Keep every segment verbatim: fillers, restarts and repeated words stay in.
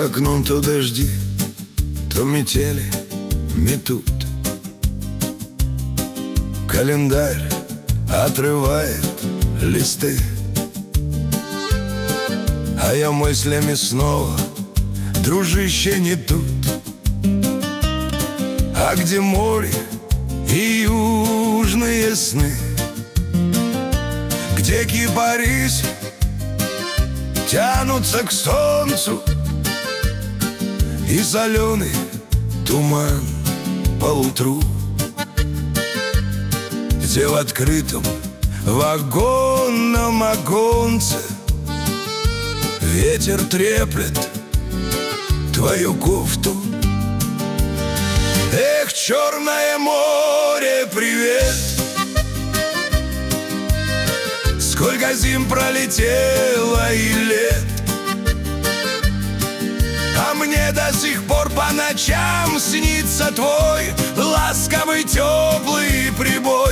окном то дожди, то метели метут. Календарь отрывает листы, а я мыслями снова, дружище, не тут. А где море и южные сны, где кипарис тянутся к солнцу, и соленый туман поутру, где в открытом вагонном оконце ветер треплет твою кофту. Эх, Черное море, привет! Сколько зим пролетело и лет, а мне до сих пор по ночам снится твой ласковый теплый прибой.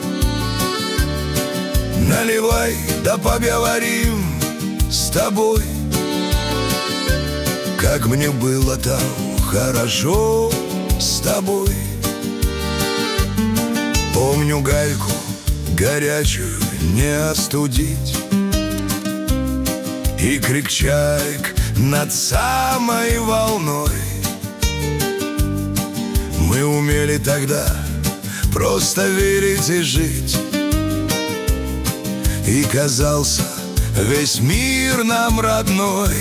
Наливай, да поговорим с тобой, как мне было там хорошо с тобой. Помню гальку горячую не остудить, и крик чаек над самой волной. Мы умели тогда просто верить и жить, и казался весь мир нам родной.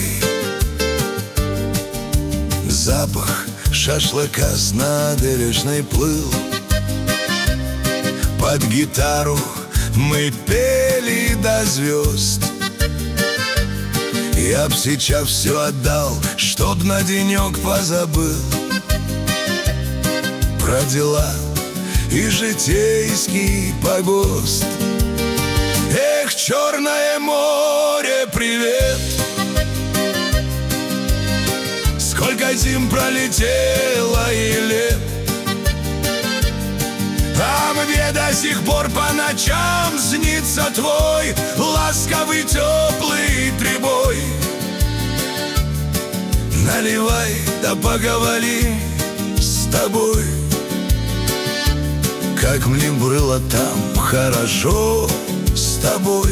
Запах шашлыка с набережной плыл, под гитару мы пели до звезд. Я б сейчас все отдал, чтоб на денек позабыл про дела и житейский погост. Эх, Черное море, привет! Сколько зим пролетело и лет, а мне до сих пор по ночам снится твой ласковый теплый прибой. Наливай, да поговори с тобой, как мне было там хорошо с тобой.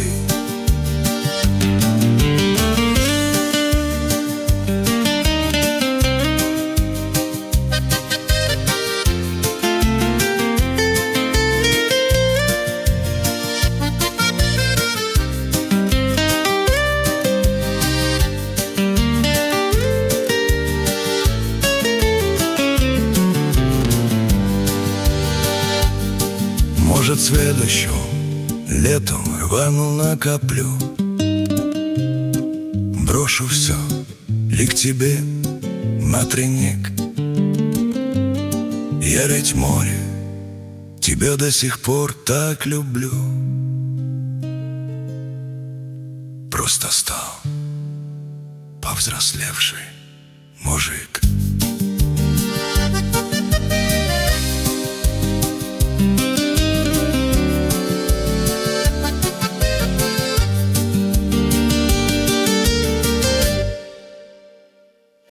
Может, следующим летом рвану накоплю, брошу все и к тебе на тройник. Я ведь море, тебя до сих пор так люблю. Просто стал повзрослевший мужик.